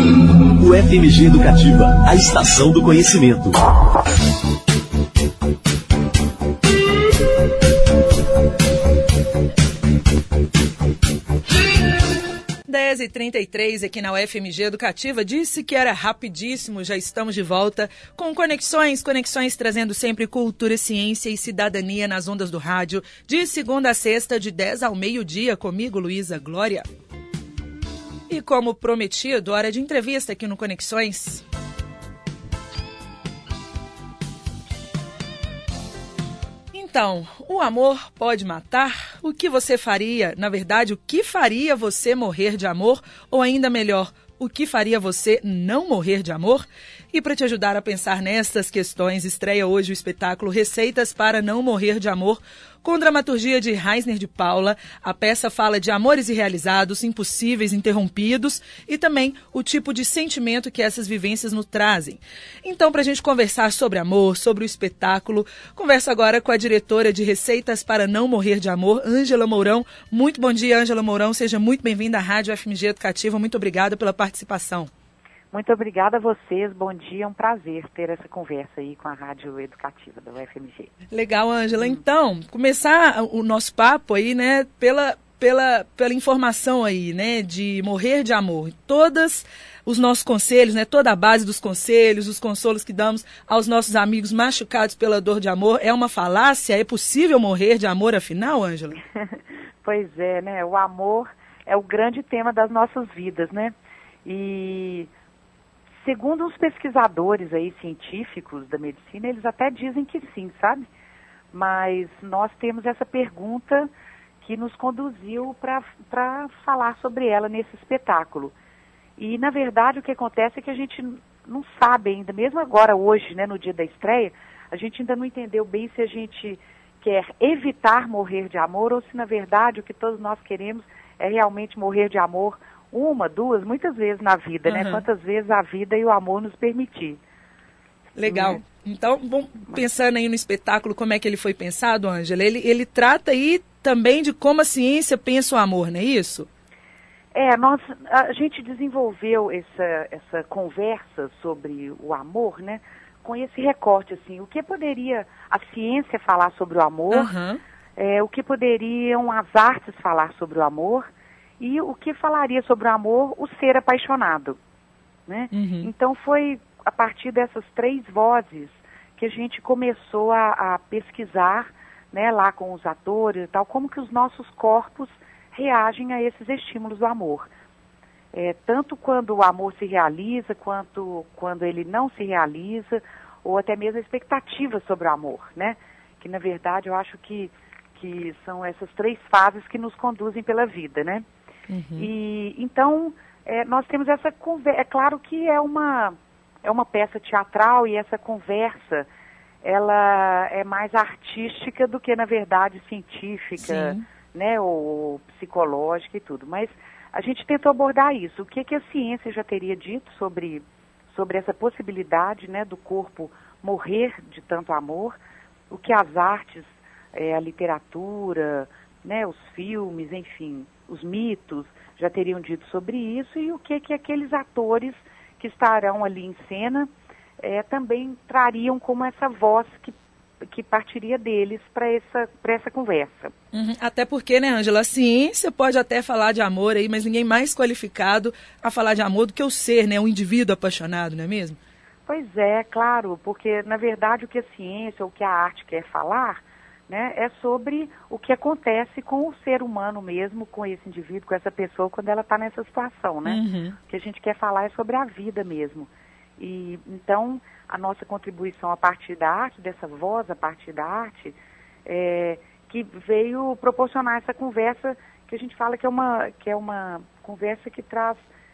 O FMG Educativa, a estação do conhecimento. 10h33 aqui na UFMG Educativa. Disse que era rapidíssimo, já estamos de volta com Conexões trazendo sempre cultura, ciência e cidadania nas ondas do rádio, de segunda a sexta, de 10 ao meio-dia, comigo, Luísa Glória. E como prometido, hora de entrevista aqui no Conexões. Então, o amor pode matar? O que você faria? Na verdade, o que faria você morrer de amor? Ou ainda melhor, o que faria você não morrer de amor? E para te ajudar a pensar nestas questões, estreia hoje o espetáculo Receitas para Não Morrer de Amor, com dramaturgia de Raisner de Paula. A peça fala de amores irrealizados, impossíveis, interrompidos e também o tipo de sentimento que essas vivências nos trazem. Então, para a gente conversar sobre amor, sobre o espetáculo, converso agora com a diretora de Receitas para Não Morrer de Amor, Ângela Mourão. Muito bom dia, Ângela Mourão. Seja muito bem-vinda à Rádio FMG Educativa. Muito obrigada pela participação. Muito obrigada a vocês, bom dia, é um prazer ter essa conversa aí com a Rádio Educativa da UFMG. Legal, Ângela. Então, começar o nosso papo aí, né, pela informação aí, né, de morrer de amor. Todos os nossos conselhos, né, toda a base dos conselhos, os consolos que damos aos nossos amigos machucados pela dor de amor, é uma falácia? É possível morrer de amor, afinal, Ângela? Pois é, né, o amor é o grande tema das nossas vidas, né, e segundo os pesquisadores aí, científicos da medicina, eles até dizem que sim, sabe? Mas nós temos essa pergunta que nos conduziu para falar sobre ela nesse espetáculo. E, na verdade, o que acontece é que a gente não sabe ainda, mesmo agora, hoje, né, no dia da estreia, a gente ainda não entendeu bem se a gente quer evitar morrer de amor ou se, na verdade, o que todos nós queremos é realmente morrer de amor uma, duas, muitas vezes na vida, né? Quantas vezes a vida e o amor nos permitir. Legal. Então, bom, pensando aí no espetáculo, como é que ele foi pensado, Ângela? Ele trata aí também de como a ciência pensa o amor, não é isso? A gente desenvolveu essa conversa sobre o amor, né? Com esse recorte, assim, o que poderia a ciência falar sobre o amor, o que poderiam as artes falar sobre o amor, e o que falaria sobre o amor, o ser apaixonado, né? Então foi a partir dessas três vozes que a gente começou a pesquisar, né, lá com os atores e tal, como que os nossos corpos reagem a esses estímulos do amor. Tanto quando o amor se realiza, quanto quando ele não se realiza, ou até mesmo a expectativa sobre o amor, né? Que na verdade eu acho que são essas três fases que nos conduzem pela vida, né? E então nós temos essa conversa. É claro que é uma peça teatral e essa conversa ela é mais artística do que na verdade científica, né, ou psicológica e tudo. Mas a gente tentou abordar isso. O que a ciência já teria dito sobre essa possibilidade, né, do corpo morrer de tanto amor? O que as artes, a literatura, né, os filmes, enfim, os mitos já teriam dito sobre isso, e o que aqueles atores que estarão ali em cena também trariam como essa voz que partiria deles para essa conversa. Até porque, né, Ângela, a ciência pode até falar de amor aí, mas ninguém mais qualificado a falar de amor do que o ser, né, o indivíduo apaixonado, não é mesmo? Pois é, claro, porque na verdade o que a ciência ou o que a arte quer falar, né, é sobre o que acontece com o ser humano mesmo, com esse indivíduo, com essa pessoa, quando ela está nessa situação, né? O que a gente quer falar é sobre a vida mesmo. E então, a nossa contribuição a partir da arte, dessa voz a partir da arte, que veio proporcionar essa conversa que a gente fala que é uma conversa que traz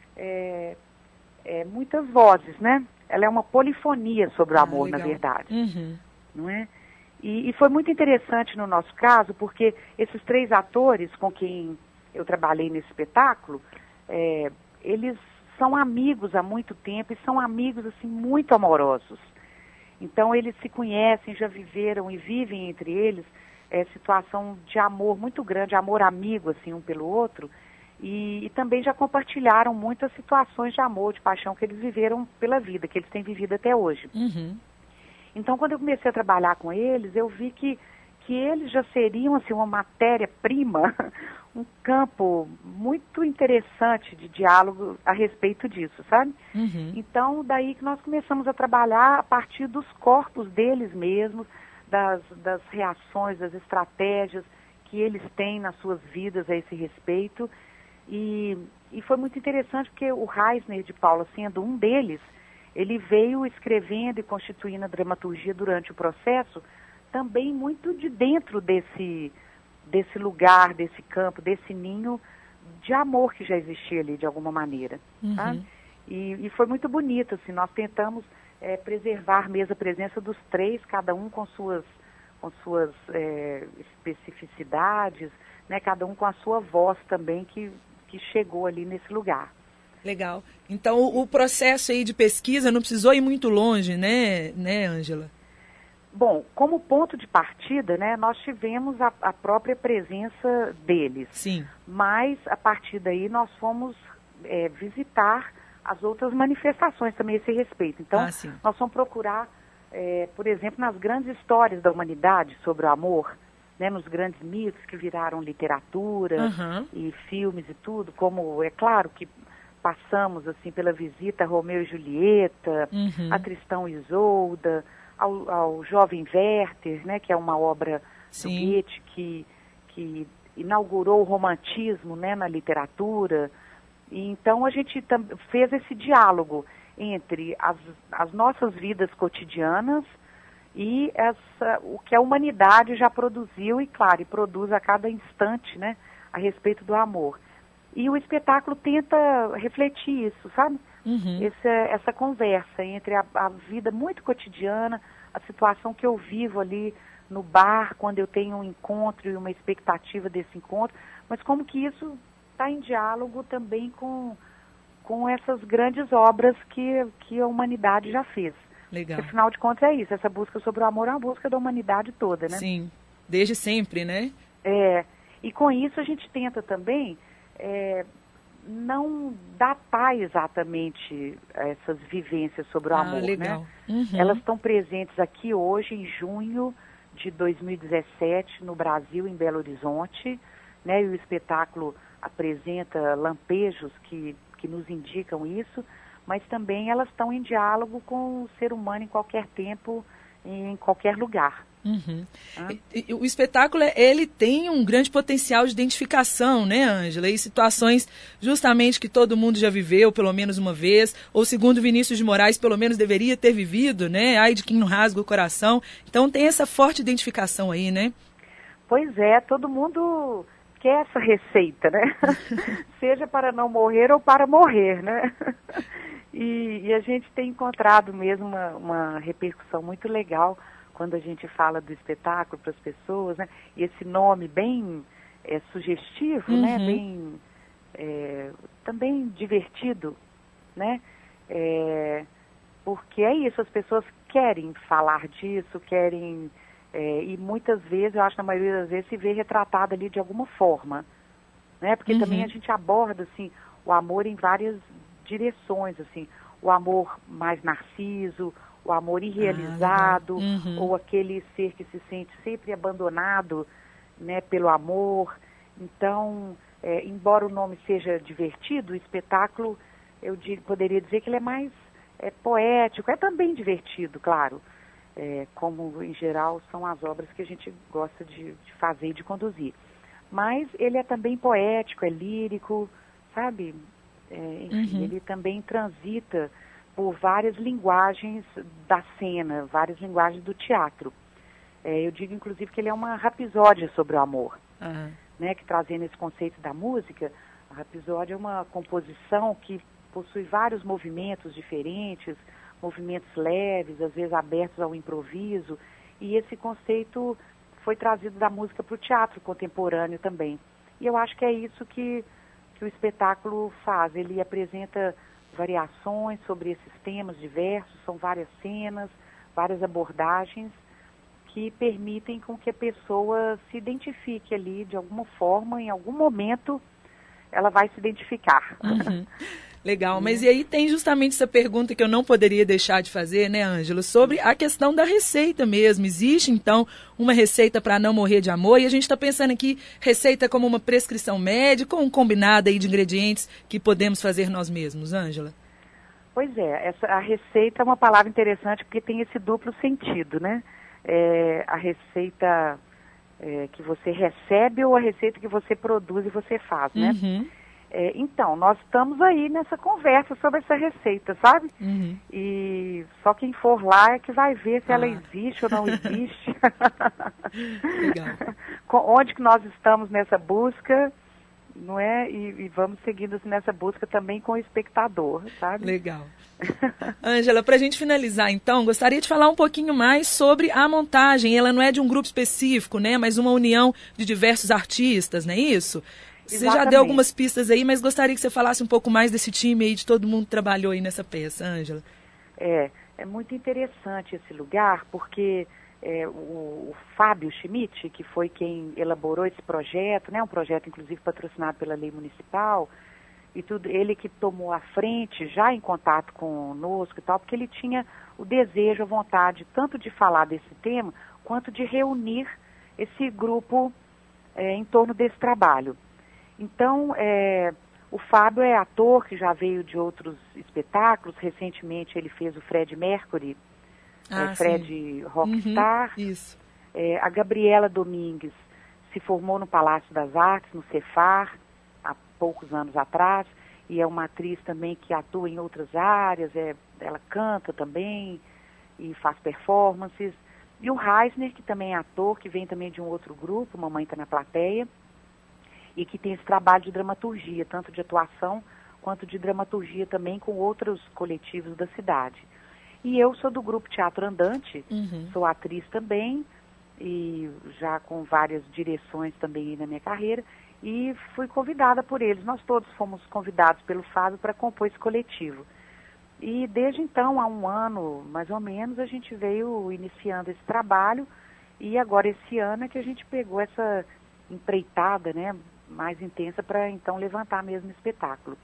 muitas vozes, né? Ela é uma polifonia sobre o amor, na verdade. Não é? E foi muito interessante no nosso caso, porque esses três atores com quem eu trabalhei nesse espetáculo, eles são amigos há muito tempo e são amigos, assim, muito amorosos. Então, eles se conhecem, já viveram e vivem entre eles situação de amor muito grande, amor amigo, assim, um pelo outro. e também já compartilharam muitas situações de amor, de paixão que eles viveram pela vida, que eles têm vivido até hoje. Uhum. Então, quando eu comecei a trabalhar com eles, eu vi que eles já seriam assim, uma matéria-prima, um campo muito interessante de diálogo a respeito disso, sabe? Uhum. Então, daí que nós começamos a trabalhar a partir dos corpos deles mesmos, das reações, das estratégias que eles têm nas suas vidas a esse respeito. E foi muito interessante porque o Reisner de Paula, sendo um deles, ele veio escrevendo e constituindo a dramaturgia durante o processo, também muito de dentro desse lugar, desse campo, desse ninho de amor que já existia ali, de alguma maneira. Uhum. Tá? E foi muito bonito, assim, nós tentamos preservar mesmo a presença dos três, cada um com suas especificidades, né, cada um com a sua voz também que chegou ali nesse lugar. Legal. Então, o processo aí de pesquisa não precisou ir muito longe, né, Ângela? Bom, como ponto de partida, né, nós tivemos a própria presença deles. Sim. Mas, a partir daí, nós fomos visitar as outras manifestações também a esse respeito. Então, nós fomos procurar, por exemplo, nas grandes histórias da humanidade sobre o amor, né, nos grandes mitos que viraram literatura e filmes e tudo, como, é claro que passamos assim pela visita a Romeu e Julieta, a Tristão e Isolda, ao Jovem Werther, né, que é uma obra do Goethe que inaugurou o romantismo, né, na literatura. E então a gente fez esse diálogo entre as nossas vidas cotidianas e o que a humanidade já produziu e, claro, e produz a cada instante, né, a respeito do amor. E o espetáculo tenta refletir isso, sabe? Essa conversa entre a vida muito cotidiana, a situação que eu vivo ali no bar, quando eu tenho um encontro e uma expectativa desse encontro, mas como que isso está em diálogo também com essas grandes obras que a humanidade já fez. Legal. Porque, afinal de contas, é isso. Essa busca sobre o amor é uma busca da humanidade toda, né? Sim, desde sempre, né? E com isso a gente tenta também não datar exatamente essas vivências sobre o amor, legal. né? Elas estão presentes aqui hoje, em junho de 2017, no Brasil, em Belo Horizonte, né? E o espetáculo apresenta lampejos que nos indicam isso, mas também elas estão em diálogo com o ser humano em qualquer tempo, em qualquer lugar. O espetáculo, ele tem um grande potencial de identificação, né, Ângela? E situações justamente que todo mundo já viveu, pelo menos uma vez, ou segundo Vinícius de Moraes, pelo menos deveria ter vivido, né? Ai de quem não rasga o coração. Então tem essa forte identificação aí, né? Pois é, todo mundo quer essa receita, né? Seja para não morrer ou para morrer, né? E a gente tem encontrado mesmo uma repercussão muito legal quando a gente fala do espetáculo para as pessoas, né? E esse nome bem sugestivo, né? Bem, também divertido, né? Porque é isso, as pessoas querem falar disso, querem... e muitas vezes, eu acho que na maioria das vezes, se vê retratado ali de alguma forma, né? Porque também a gente aborda, assim, o amor em várias direções, assim, o amor mais narciso, o amor irrealizado, ou aquele ser que se sente sempre abandonado, né, pelo amor. Então, embora o nome seja divertido, o espetáculo, poderia dizer que ele é mais poético, é também divertido, claro, como em geral são as obras que a gente gosta de fazer e de conduzir. Mas ele é também poético, é lírico, sabe? Enfim, ele também transita por várias linguagens da cena, várias linguagens do teatro. Eu digo, inclusive, que ele é uma rapsódia sobre o amor, né? Que trazendo esse conceito da música, a rapsódia é uma composição que possui vários movimentos diferentes, movimentos leves, às vezes abertos ao improviso, e esse conceito foi trazido da música para o teatro contemporâneo também. E eu acho que é isso que o espetáculo faz, ele apresenta variações sobre esses temas diversos, são várias cenas, várias abordagens que permitem com que a pessoa se identifique ali de alguma forma, em algum momento, ela vai se identificar. Uhum. Legal, mas e aí tem justamente essa pergunta que eu não poderia deixar de fazer, né, Ângela, sobre a questão da receita mesmo. Existe, então, uma receita para não morrer de amor? E a gente está pensando aqui, receita como uma prescrição médica ou um combinado aí de ingredientes que podemos fazer nós mesmos, Ângela? Pois é, a receita é uma palavra interessante porque tem esse duplo sentido, né? A receita que você recebe ou a receita que você produz e você faz, né? Uhum. Então, nós estamos aí nessa conversa sobre essa receita, sabe? Uhum. E só quem for lá é que vai ver se ela existe ou não existe. Legal. Onde que nós estamos nessa busca, não é? E vamos seguindo nessa busca também com o espectador, sabe? Legal. Ângela, para a gente finalizar, então, gostaria de falar um pouquinho mais sobre a montagem. Ela não é de um grupo específico, né? Mas uma união de diversos artistas, não é isso? Você já deu algumas pistas aí, mas gostaria que você falasse um pouco mais desse time aí, de todo mundo que trabalhou aí nessa peça, Ângela. É muito interessante esse lugar, porque o Fábio Schmidt, que foi quem elaborou esse projeto, né, um projeto inclusive patrocinado pela lei municipal, e tudo, ele que tomou a frente, já em contato conosco e tal, porque ele tinha o desejo, a vontade, tanto de falar desse tema, quanto de reunir esse grupo em torno desse trabalho. Então, o Fábio é ator que já veio de outros espetáculos. Recentemente ele fez o Fred Mercury, Fred Rockstar. Uhum, isso. A Gabriela Domingues se formou no Palácio das Artes, no Cefar, há poucos anos atrás, e é uma atriz também que atua em outras áreas, ela canta também e faz performances. E o Reisner, que também é ator, que vem também de um outro grupo, Mamãe Tá na Plateia, e que tem esse trabalho de dramaturgia, tanto de atuação quanto de dramaturgia também com outros coletivos da cidade. E eu sou do grupo Teatro Andante, sou atriz também, e já com várias direções também na minha carreira, e fui convidada por eles. Nós todos fomos convidados pelo Fábio para compor esse coletivo. E desde então, há um ano mais ou menos, a gente veio iniciando esse trabalho, e agora esse ano é que a gente pegou essa empreitada, né, mais intensa para então levantar mesmo o espetáculo.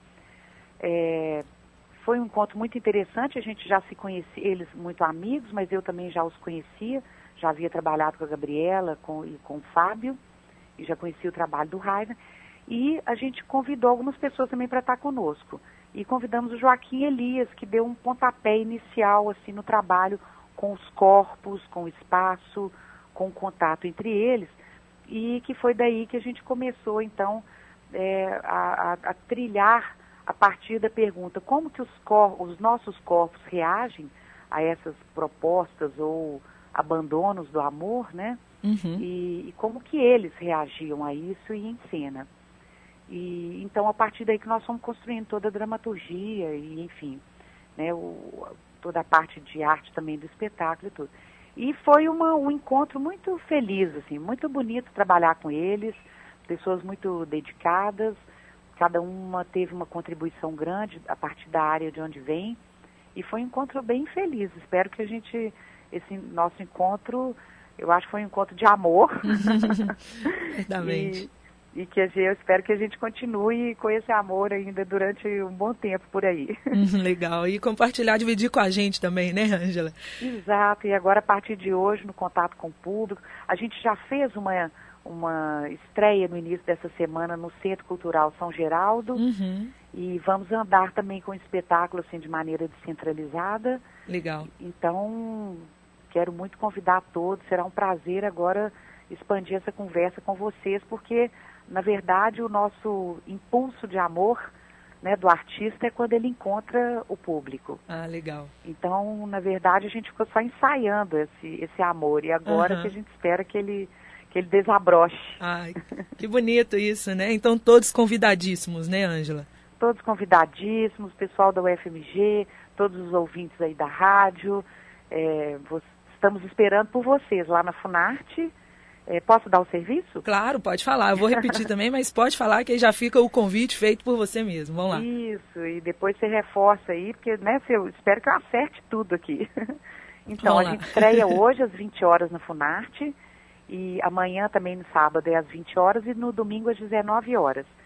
Foi um encontro muito interessante, a gente já se conhecia, eles muito amigos, mas eu também já os conhecia, já havia trabalhado com a Gabriela e com o Fábio, e já conhecia o trabalho do Rainer, e a gente convidou algumas pessoas também para estar conosco. E convidamos o Joaquim Elias, que deu um pontapé inicial assim, no trabalho com os corpos, com o espaço, com o contato entre eles, e que foi daí que a gente começou, então, a trilhar a partir da pergunta como que os nossos corpos reagem a essas propostas ou abandonos do amor, né? Uhum. E como que eles reagiam a isso e em cena. E então, a partir daí que nós fomos construindo toda a dramaturgia e, enfim, né, toda a parte de arte também do espetáculo e tudo. E foi um encontro muito feliz, assim, muito bonito trabalhar com eles, pessoas muito dedicadas, cada uma teve uma contribuição grande a partir da área de onde vem, e foi um encontro bem feliz. Espero que esse nosso encontro, eu acho que foi um encontro de amor. Exatamente. E que eu espero que a gente continue com esse amor ainda durante um bom tempo por aí. Legal. E compartilhar, dividir com a gente também, né, Ângela? Exato. E agora, a partir de hoje, no contato com o público, a gente já fez uma estreia no início dessa semana no Centro Cultural São Geraldo. E vamos andar também com o espetáculo assim, de maneira descentralizada. Legal. Então, quero muito convidar todos. Será um prazer agora expandir essa conversa com vocês, porque na verdade, o nosso impulso de amor, né, do artista é quando ele encontra o público. Ah, legal. Então, na verdade, a gente ficou só ensaiando esse amor. E agora que a gente espera que ele desabroche. Ai, que bonito isso, né? Então, todos convidadíssimos, né, Ângela? Todos convidadíssimos, pessoal da UFMG, todos os ouvintes aí da rádio. Estamos esperando por vocês lá na Funarte. Posso dar o serviço? Claro, pode falar. Eu vou repetir também, mas pode falar que aí já fica o convite feito por você mesmo. Vamos lá. Isso, e depois você reforça aí, porque né, eu espero que eu acerte tudo aqui. Então, a gente estreia hoje às 20 horas na Funarte, e amanhã também no sábado é às 20 horas e no domingo às 19 horas.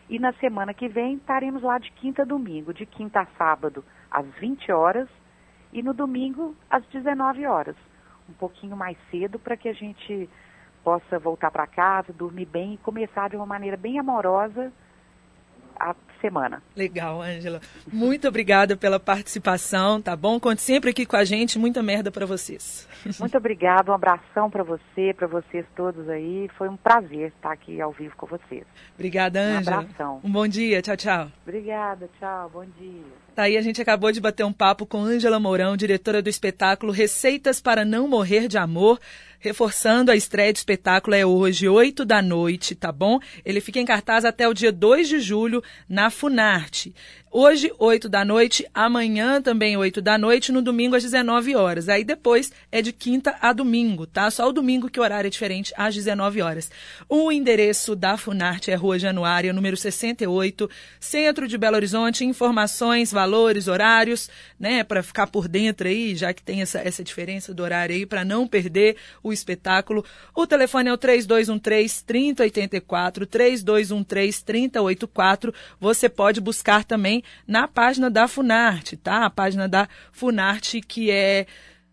E na semana que vem estaremos lá de quinta a domingo, de quinta a sábado às 20 horas e no domingo às 19 horas. Um pouquinho mais cedo para que a gente possa voltar para casa, dormir bem e começar de uma maneira bem amorosa a semana. Legal, Ângela. Muito obrigada pela participação, tá bom? Conte sempre aqui com a gente, muita merda para vocês. Muito obrigada, um abração para vocês todos aí. Foi um prazer estar aqui ao vivo com vocês. Obrigada, Ângela. Um abração. Um bom dia, tchau, tchau. Obrigada, tchau, bom dia. Tá aí, a gente acabou de bater um papo com Ângela Mourão, diretora do espetáculo Receitas para Não Morrer de Amor. Reforçando, a estreia do espetáculo é hoje, 8 da noite, tá bom? Ele fica em cartaz até o dia 2 de julho na Funarte. Hoje, 8 da noite, amanhã também 8 da noite, no domingo às 19 horas. Aí depois é de quinta a domingo, tá? Só o domingo que o horário é diferente, às 19 horas. O endereço da Funarte é Rua Januária, número 68, centro de Belo Horizonte. Informações, valores, horários, né? Para ficar por dentro aí, já que tem essa diferença do horário aí, para não perder o espetáculo. O telefone é o 3213-3084, 3213-3084. Você pode buscar também na página da Funarte, tá? A página da Funarte, que é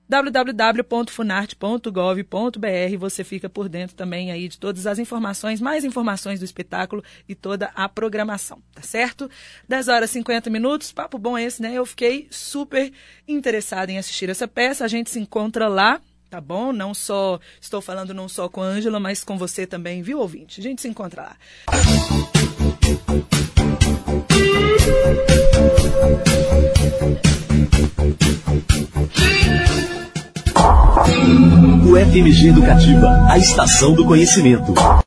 www.funarte.gov.br. Você fica por dentro também aí de todas as informações, mais informações do espetáculo e toda a programação, tá certo? 10 horas e 50 minutos, papo bom esse, né? Eu fiquei super interessada em assistir essa peça. A gente se encontra lá, tá bom? Estou falando não só com a Ângela, mas com você também, viu, ouvinte? A gente se encontra lá. O FMG Educativa, a estação do conhecimento.